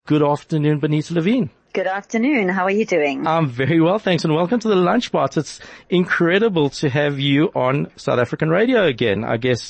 Good afternoon, Bonita Levine. Good afternoon. How are you doing? I'm very well, thanks, and welcome to the Lunchbox. It's incredible to have you on South African radio again. I guess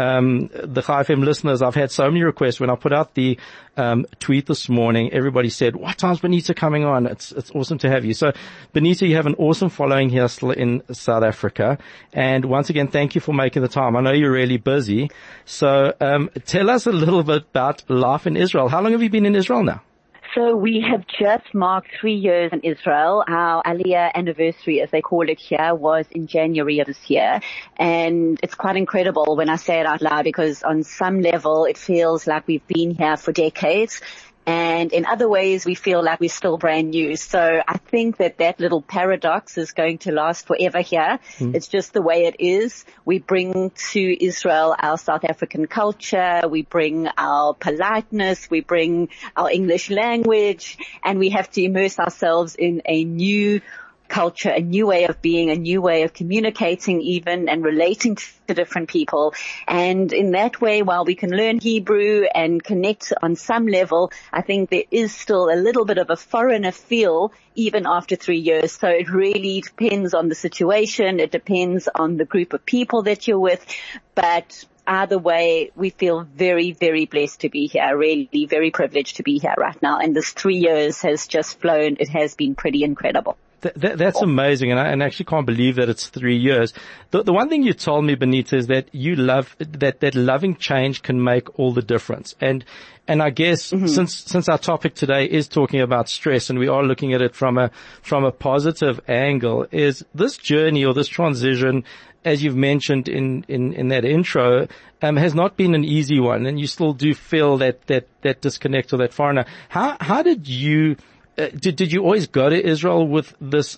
the Chai FM listeners, I've had so many requests. When I put out the tweet this morning, everybody said, what time's Bonita coming on? It's awesome to have you. So, Bonita, you have an awesome following here still in South Africa. And once again, thank you for making the time. I know you're really busy. So tell us a little bit about life in Israel. How long have you been in Israel now? So we have just marked 3 years in Israel. Our Aliyah anniversary, as they call it here, was in January of this year. And it's quite incredible when I say it out loud, because on some level it feels like we've been here for decades. And in other ways, we feel like we're still brand new. So I think that little paradox is going to last forever here. It's just the way it is. We bring to Israel our South African culture. We bring our politeness. We bring our English language. And we have to immerse ourselves in a new culture, a new way of being, a new way of communicating even and relating to different people. And in that way, while we can learn Hebrew and connect on some level, I think there is still a little bit of a foreigner feel even after 3 years. So it really depends on the situation. It depends on the group of people that you're with. But either way, we feel very, very blessed to be here, really very privileged to be here right now. And this 3 years has just flown. It has been pretty incredible. That's amazing, and I actually can't believe that it's 3 years. The one thing you told me, Bonita, is that you love that loving change can make all the difference. And I guess since our topic today is talking about stress, and we are looking at it from a positive angle, is this journey or this transition, as you've mentioned in that intro, has not been an easy one, and you still do feel that disconnect or that foreigner. How did you did you always go to Israel with this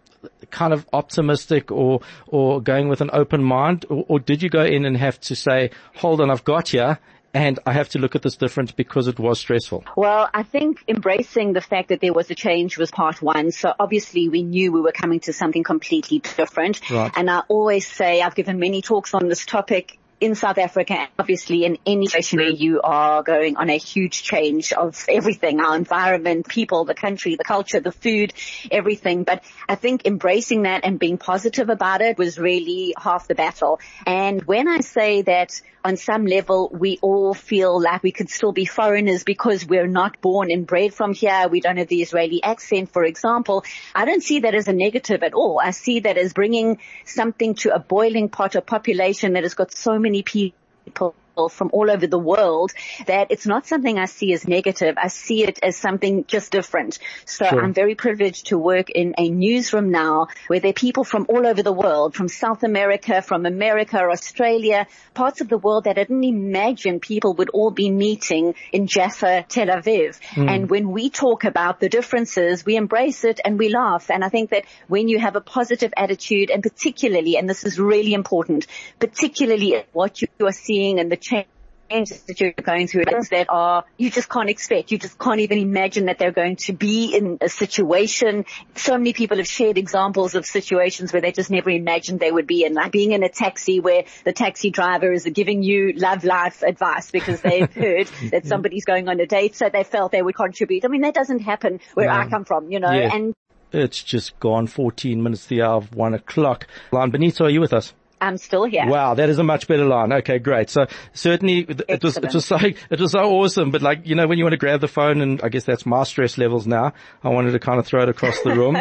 kind of optimistic or going with an open mind, or did you go in and have to say, hold on, I've got here, and I have to look at this different because it was stressful? Well, I think embracing the fact that there was a change was part one. So obviously we knew we were coming to something completely different. Right. And I always say, I've given many talks on this topic in South Africa, and obviously in any situation where you are going on a huge change of everything, our environment, people, the country, the culture, the food, everything. But I think embracing that and being positive about it was really half the battle. And when I say that on some level we all feel like we could still be foreigners because we're not born and bred from here, we don't have the Israeli accent, for example, I don't see that as a negative at all. I see that as bringing something to a boiling pot of population that has got so many people from all over the world, that it's not something I see as negative. I see it as something just different. So sure. I'm very privileged to work in a newsroom now where there are people from all over the world, from South America, from America, Australia, parts of the world that I didn't imagine people would all be meeting in Jaffa, Tel Aviv. And when we talk about the differences, we embrace it and we laugh. And I think that when you have a positive attitude, and particularly, and this is really important, particularly what you are seeing and the changes that you're going through, things that are, you just can't expect. You just can't even imagine that they're going to be in a situation. So many people have shared examples of situations where they just never imagined they would be in, like being in a taxi where the taxi driver is giving you love life advice because they've heard that somebody's going on a date, so they felt they would contribute. I mean, that doesn't happen where I come from, Yeah. And it's just gone 14 minutes to the hour of 1 o'clock. Lon Bonita, are you with us? I'm still here. Wow, that is a much better line. Okay, great. So certainly it was so awesome, but when you want to grab the phone, and I guess that's my stress levels now, I wanted to kind of throw it across the room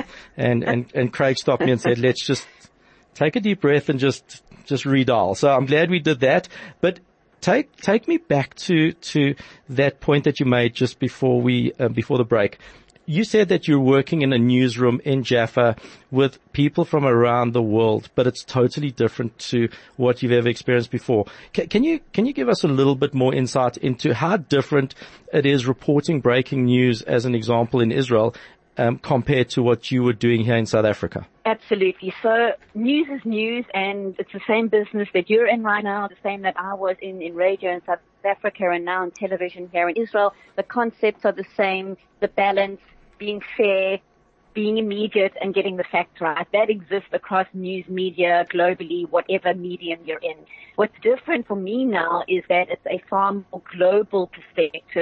and Craig stopped me and said, let's just take a deep breath and just redial. So I'm glad we did that. But take me back to that point that you made just before before the break. You said that you're working in a newsroom in Jaffa with people from around the world, but it's totally different to what you've ever experienced before. Can you give us a little bit more insight into how different it is reporting breaking news, as an example, in Israel, compared to what you were doing here in South Africa? Absolutely. So news is news, and it's the same business that you're in right now, the same that I was in radio in South Africa and now in television here in Israel. The concepts are the same, the balance, being fair, being immediate, and getting the facts right. That exists across news media globally, whatever medium you're in. What's different for me now is that it's a far more global perspective,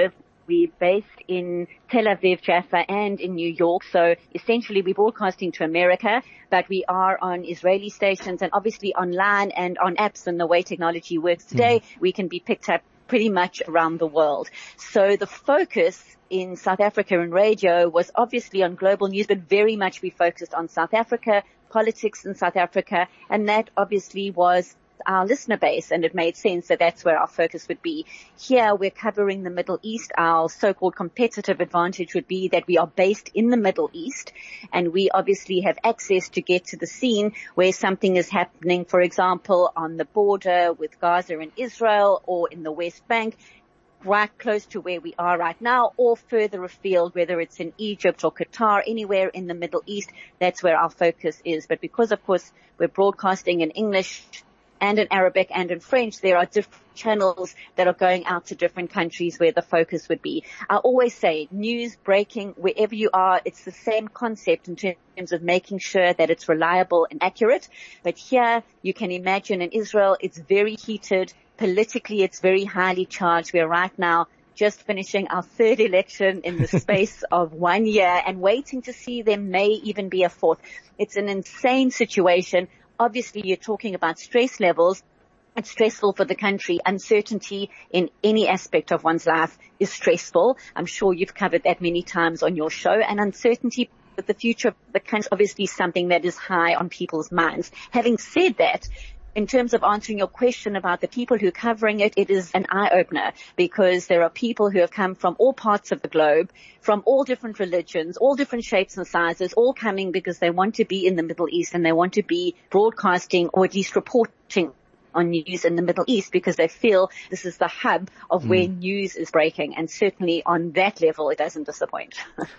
We're based in Tel Aviv, Jaffa, and in New York. So essentially we're broadcasting to America, but we are on Israeli stations and obviously online and on apps. And the way technology works today, we can be picked up pretty much around the world. So the focus in South Africa in radio was obviously on global news, but very much we focused on South Africa, politics in South Africa, and that obviously was our listener base, and it made sense that that's where our focus would be. Here we're covering the Middle East. Our so-called competitive advantage would be that we are based in the Middle East, and we obviously have access to get to the scene where something is happening, for example, on the border with Gaza and Israel, or in the West Bank, right close to where we are right now, or further afield, whether it's in Egypt or Qatar, anywhere in the Middle East. That's where our focus is. But because, of course, we're broadcasting in English and in Arabic and in French, there are different channels that are going out to different countries where the focus would be. I always say news breaking, wherever you are, it's the same concept in terms of making sure that it's reliable and accurate. But here you can imagine in Israel, it's very heated. Politically, it's very highly charged. We're right now just finishing our third election in the space of 1 year and waiting to see there may even be a fourth. It's an insane situation. Obviously, you're talking about stress levels. It's stressful for the country. Uncertainty in any aspect of one's life is stressful. I'm sure you've covered that many times on your show. And uncertainty with the future of the country is obviously something that is high on people's minds. Having said that, in terms of answering your question about the people who are covering it, it is an eye-opener, because there are people who have come from all parts of the globe, from all different religions, all different shapes and sizes, all coming because they want to be in the Middle East and they want to be broadcasting or at least reporting on news in the Middle East, because they feel this is the hub of where news is breaking. And certainly on that level, it doesn't disappoint.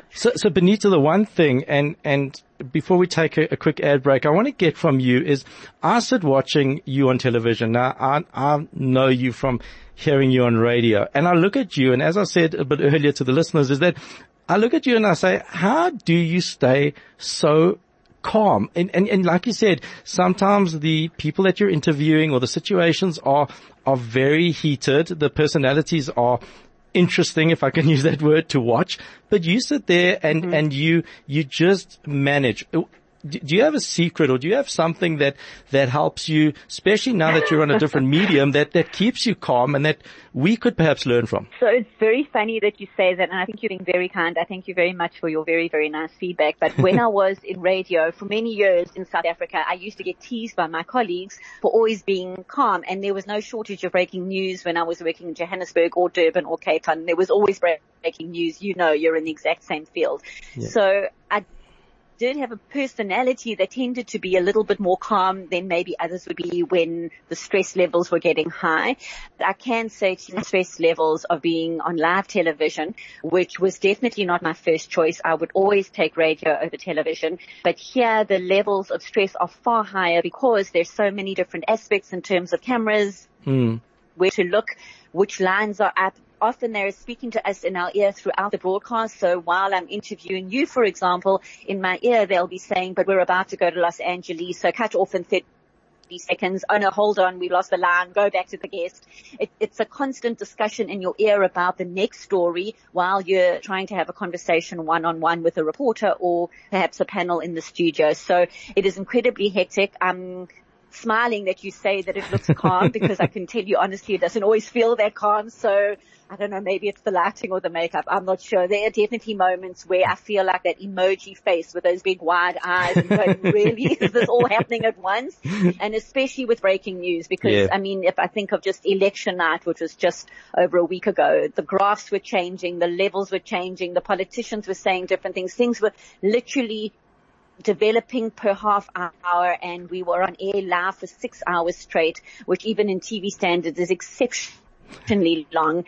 So Benita, the one thing, and before we take a quick ad break, I want to get from you is, I sit watching you on television. Now, I know you from hearing you on radio, and I look at you, and as I said a bit earlier to the listeners, is that I look at you and I say, how do you stay so calm? And like you said, sometimes the people that you're interviewing or the situations are very heated. The personalities are interesting, if I can use that word, to watch. But you sit there and you just manage. Do you have a secret, or do you have something that helps you, especially now that you're on a different medium, that keeps you calm and that we could perhaps learn from? So it's very funny that you say that, and I think you're being very kind. I thank you very much for your very, very nice feedback. But when I was in radio for many years in South Africa, I used to get teased by my colleagues for always being calm, and there was no shortage of breaking news when I was working in Johannesburg or Durban or Cape Town. There was always breaking news. You know, you're in the exact same field. Yeah. So I did have a personality that tended to be a little bit more calm than maybe others would be when the stress levels were getting high. I can say to the stress levels of being on live television, which was definitely not my first choice. I would always take radio over television. But here the levels of stress are far higher because there's so many different aspects in terms of cameras, where to look, which lines are up. Often they're speaking to us in our ear throughout the broadcast. So while I'm interviewing you, for example, in my ear, they'll be saying, but we're about to go to Los Angeles, so cut off in 30 seconds. Oh no, hold on, we lost the line. Go back to the guest. It's a constant discussion in your ear about the next story while you're trying to have a conversation one-on-one with a reporter or perhaps a panel in the studio. So it is incredibly hectic. I'm smiling that you say that it looks calm, because I can tell you honestly, it doesn't always feel that calm. So I don't know, maybe it's the lighting or the makeup. I'm not sure. There are definitely moments where I feel like that emoji face with those big wide eyes and going, really, is this all happening at once? And especially with breaking news, because I mean, if I think of just election night, which was just over a week ago, the graphs were changing, the levels were changing, the politicians were saying different things. Things were literally developing per half hour, and we were on air live for 6 hours straight, which even in TV standards is exceptionally long.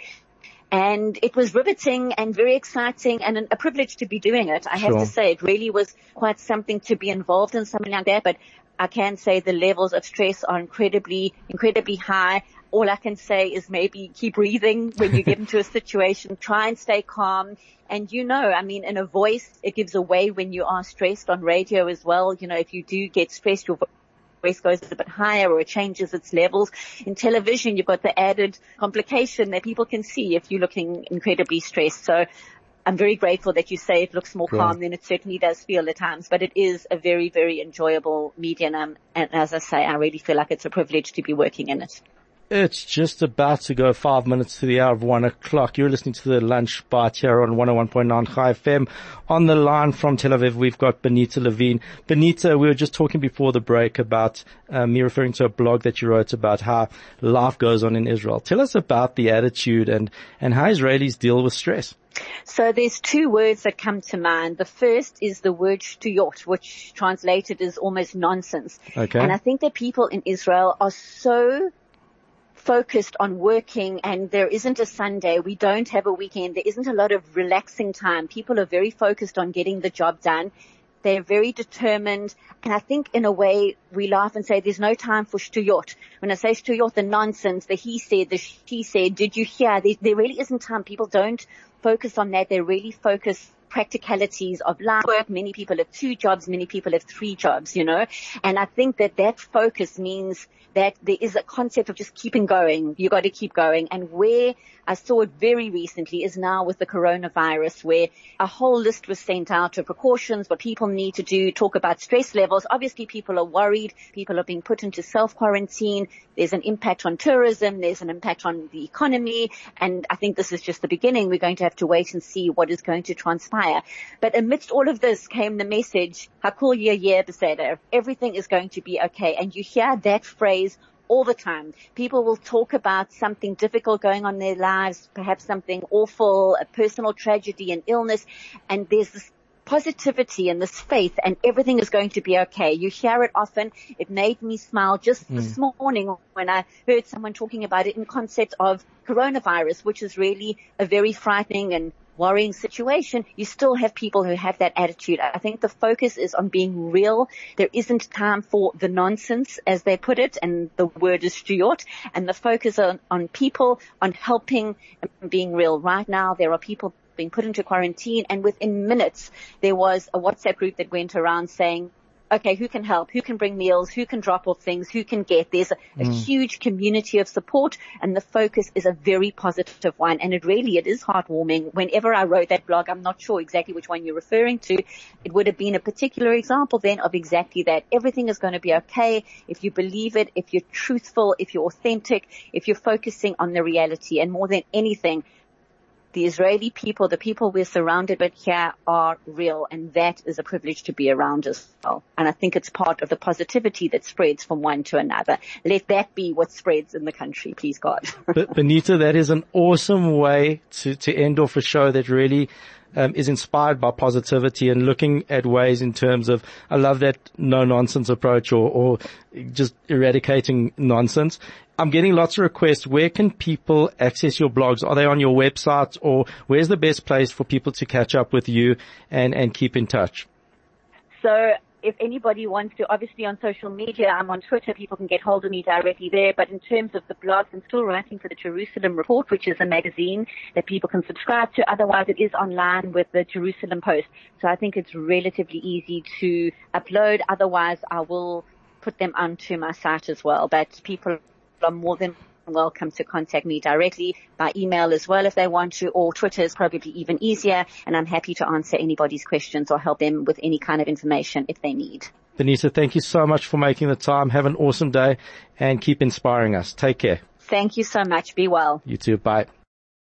And it was riveting and very exciting and a privilege to be doing it. I have to say, it really was quite something to be involved in something like that. But I can say the levels of stress are incredibly, incredibly high. All I can say is maybe keep breathing when you get into a situation. Try and stay calm. And you know, I mean, in a voice, it gives away when you are stressed. On radio as well, you know, if you do get stressed, your voice goes a bit higher or it changes its levels. In television, you've got the added complication that people can see if you're looking incredibly stressed. So I'm very grateful that you say it looks more calm than it certainly does feel at times, but it is a very, very enjoyable medium. And as I say, I really feel like it's a privilege to be working in it. It's just about to go 5 minutes to the hour of 1 o'clock. You're listening to the Lunch Bite here on 101.9 Chai FM. On the line from Tel Aviv, we've got Benita Levine. Benita, we were just talking before the break about me referring to a blog that you wrote about how life goes on in Israel. Tell us about the attitude and how Israelis deal with stress. So there's two words that come to mind. The first is the word shtuyot, which translated is almost nonsense. Okay. And I think that people in Israel are so focused on working, and there isn't a Sunday, we don't have a weekend, there isn't a lot of relaxing time. People are very focused on getting the job done. They're very determined, and I think in a way we laugh and say there's no time for shtuyot. When I say shtuyot, the nonsense, the he said, the she said, did you hear? There really isn't time. People don't focus on that. They really focus practicalities of life work. Many people have 2 jobs, many people have 3 jobs, you know, and I think that focus means that there is a concept of just keeping going. You got to keep going. And where I saw it very recently is now with the coronavirus, where a whole list was sent out of precautions, what people need to do, talk about stress levels. Obviously, people are worried. People are being put into self-quarantine. There's an impact on tourism. There's an impact on the economy. And I think this is just the beginning. We're going to have to wait and see what is going to transpire. But amidst all of this came the message, Hakol Yeh Beseder. Everything is going to be okay. And you hear that phrase all the time. People will talk about something difficult going on in their lives, perhaps something awful, a personal tragedy, an illness, and there's this positivity and this faith, and everything is going to be okay. You hear it often. It made me smile just this morning when I heard someone talking about it in concept of coronavirus, which is really a very frightening and worrying situation. You still have people who have that attitude. I think the focus is on being real. There isn't time for the nonsense, as they put it, and the word is shtuyot, and the focus on people, on helping and being real. Right now, there are people being put into quarantine, and within minutes, there was a WhatsApp group that went around saying, okay, who can help? Who can bring meals? Who can drop off things? Who can get? There's a huge community of support, and the focus is a very positive one. And it is heartwarming. Whenever I wrote that blog, I'm not sure exactly which one you're referring to. It would have been a particular example then of exactly that. Everything is going to be okay if you believe it, if you're truthful, if you're authentic, if you're focusing on the reality. And more than anything, the Israeli people, the people we're surrounded with here are real, and that is a privilege to be around as well. And I think it's part of the positivity that spreads from one to another. Let that be what spreads in the country, please God. But Benita, that is an awesome way to end off a show that really is inspired by positivity and looking at ways in terms of, I love that no nonsense approach or just eradicating nonsense. I'm getting lots of requests. Where can people access your blogs? Are they on your website, or where's the best place for people to catch up with you and keep in touch? So if anybody wants to, obviously on social media, I'm on Twitter, people can get hold of me directly there. But in terms of the blogs, I'm still writing for the Jerusalem Report, which is a magazine that people can subscribe to. Otherwise, it is online with the Jerusalem Post. So I think it's relatively easy to upload. Otherwise, I will put them onto my site as well. But people are more than welcome to contact me directly by email as well if they want to, or Twitter is probably even easier, and I'm happy to answer anybody's questions or help them with any kind of information if they need. Benita, thank you so much for making the time. Have an awesome day and keep inspiring us. Take care. Thank you so much. Be well. You too. Bye.